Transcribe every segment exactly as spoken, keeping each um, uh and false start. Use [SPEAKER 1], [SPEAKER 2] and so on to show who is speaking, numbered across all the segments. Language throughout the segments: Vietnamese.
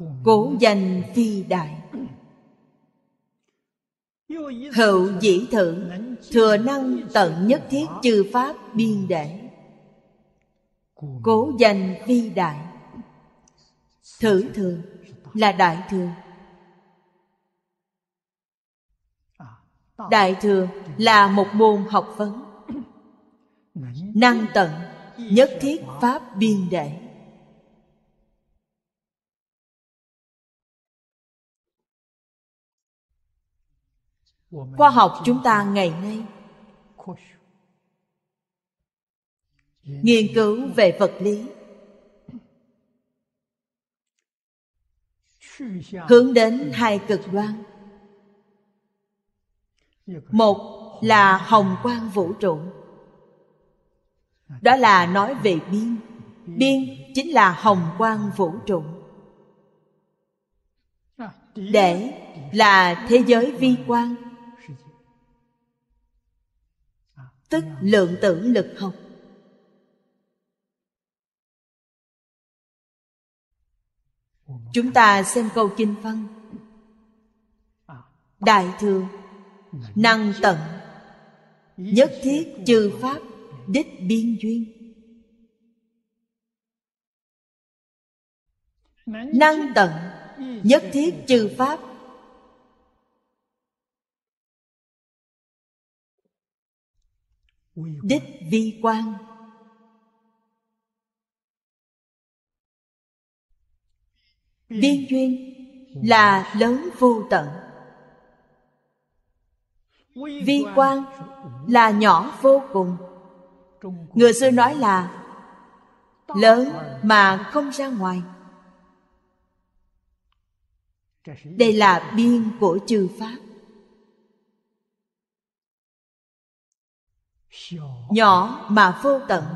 [SPEAKER 1] Cố danh phi đại. Hữu dĩ thử, thừa năng tận nhất thiết chư pháp biên để. Cố danh phi đại. Thử thường là đại thừa. Đại thừa là một môn học vấn. Năng tận nhất thiết pháp biên để. Khoa học chúng ta ngày nay nghiên cứu về vật lý, hướng đến hai cực đoan. Một là hồng quang vũ trụ, đó là nói về biên. Biên chính là hồng quang vũ trụ. Để là thế giới vi quan, tức lượng tử lực học. Chúng ta xem câu kinh văn: đại thừa năng tận nhất thiết chư pháp đích biên duyên. Năng tận nhất thiết chư pháp đích vi quan. Biên duyên là lớn vô tận, vi quan là nhỏ vô cùng. Người xưa nói là lớn mà không ra ngoài. Đây là biên của chư pháp. Nhỏ mà vô tận,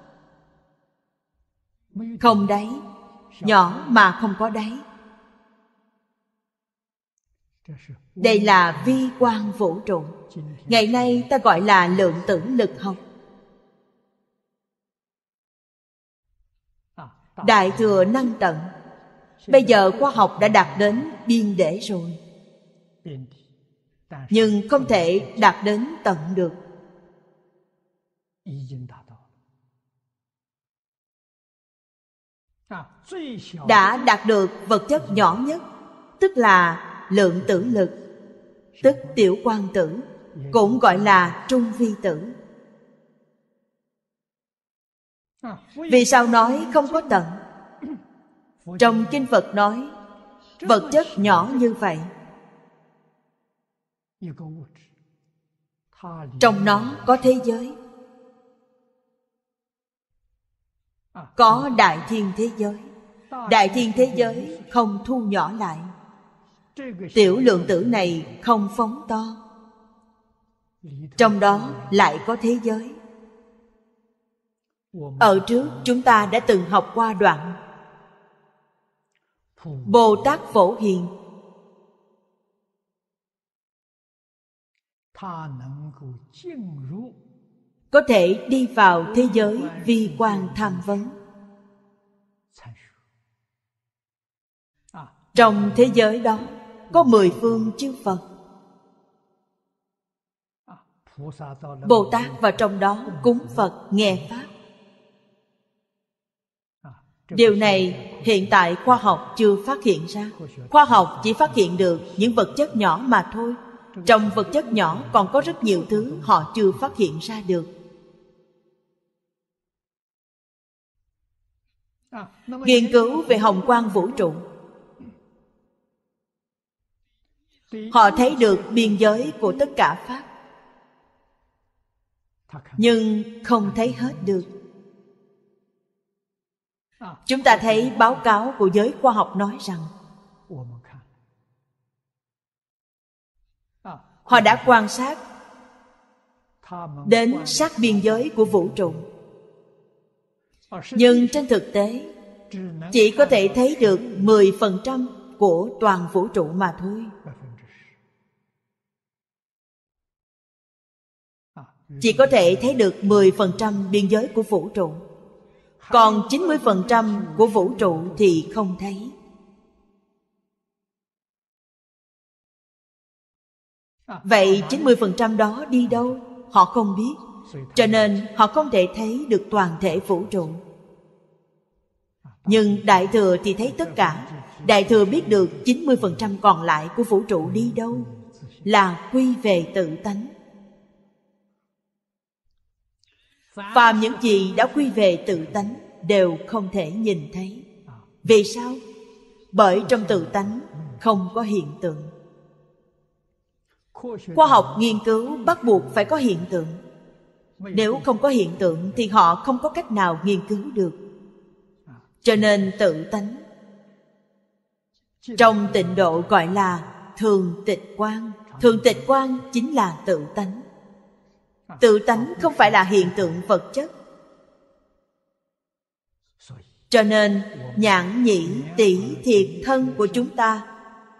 [SPEAKER 1] không đáy. Nhỏ mà không có đáy. Đây là vi quan vũ trụ. Ngày nay ta gọi là lượng tử lực học. Đại thừa năng tận. Bây giờ khoa học đã đạt đến biên để rồi, nhưng không thể đạt đến tận được. Đã đạt được vật chất nhỏ nhất, tức là lượng tử lực, tức tiểu quang tử, cũng gọi là trung vi tử. Vì sao nói không có tận? Trong kinh Phật nói vật chất nhỏ như vậy, trong nó có thế giới, có đại thiên thế giới. Đại thiên thế giới không thu nhỏ lại, tiểu lượng tử này không phóng to, trong đó lại có thế giới. Ở trước chúng ta đã từng học qua đoạn Bồ Tát Phổ Hiền, có thể đi vào thế giới vi quan tham vấn. Trong thế giới đó có mười phương chư Phật. Bồ Tát vào trong đó cúng Phật nghe Pháp. Điều này hiện tại khoa học chưa phát hiện ra. Khoa học chỉ phát hiện được những vật chất nhỏ mà thôi. Trong vật chất nhỏ còn có rất nhiều thứ họ chưa phát hiện ra được. Nghiên cứu về hồng quang vũ trụ, họ thấy được biên giới của tất cả Pháp, nhưng không thấy hết được. Chúng ta thấy báo cáo của giới khoa học nói rằng họ đã quan sát đến sát biên giới của vũ trụ, nhưng trên thực tế chỉ có thể thấy được mười phần trăm của toàn vũ trụ mà thôi. Chỉ có thể thấy được mười phần trăm biên giới của vũ trụ, còn chín mươi phần trăm của vũ trụ thì không thấy. Vậy chín mươi phần trăm đó đi đâu? Họ không biết. Cho nên họ không thể thấy được toàn thể vũ trụ. Nhưng Đại Thừa thì thấy tất cả. Đại Thừa biết được chín mươi phần trăm còn lại của vũ trụ đi đâu? Là quy về tự tánh. Phàm những gì đã quy về tự tánh đều không thể nhìn thấy. Vì sao? Bởi trong tự tánh không có hiện tượng. Khoa học nghiên cứu bắt buộc phải có hiện tượng. Nếu không có hiện tượng thì họ không có cách nào nghiên cứu được. Cho nên tự tánh trong tịnh độ gọi là thường tịch quang. Thường tịch quang chính là tự tánh. Tự tánh không phải là hiện tượng vật chất. Cho nên nhãn nhĩ tỷ thiệt thân của chúng ta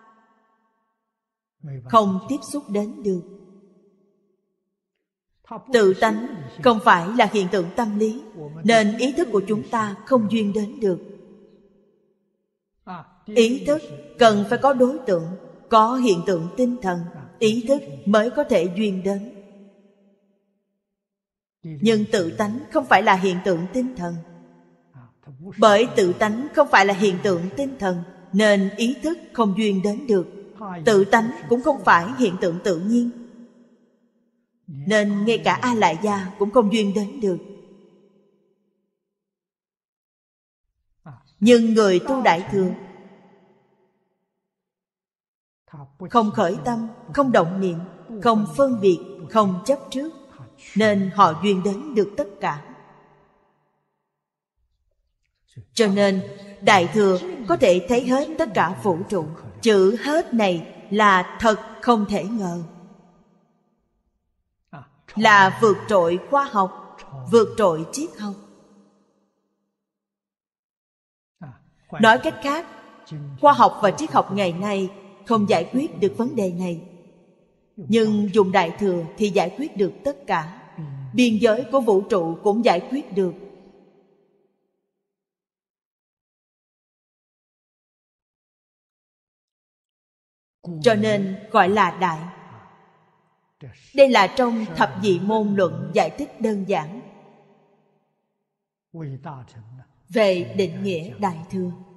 [SPEAKER 1] không tiếp xúc đến được. Tự tánh không phải là hiện tượng tâm lý, nên ý thức của chúng ta không duyên đến được. Ý thức cần phải có đối tượng, có hiện tượng tinh thần, ý thức mới có thể duyên đến. Nhưng tự tánh không phải là hiện tượng tinh thần. Bởi tự tánh không phải là hiện tượng tinh thần, nên ý thức không duyên đến được. Tự tánh cũng không phải hiện tượng tự nhiên, nên ngay cả A Lại Gia cũng không duyên đến được. Nhưng người tu Đại Thừa không khởi tâm, không động niệm, không phân biệt, không chấp trước, nên họ duyên đến được tất cả. Cho nên Đại Thừa có thể thấy hết tất cả vũ trụ. Chữ hết này là thật không thể ngờ, là vượt trội khoa học, vượt trội triết học. Nói cách khác, khoa học và triết học ngày nay không giải quyết được vấn đề này. Nhưng dùng Đại Thừa thì giải quyết được tất cả. Biên giới của vũ trụ cũng giải quyết được. Cho nên gọi là đại. Đây là trong thập nhị môn luận giải thích đơn giản về định nghĩa Đại Thừa.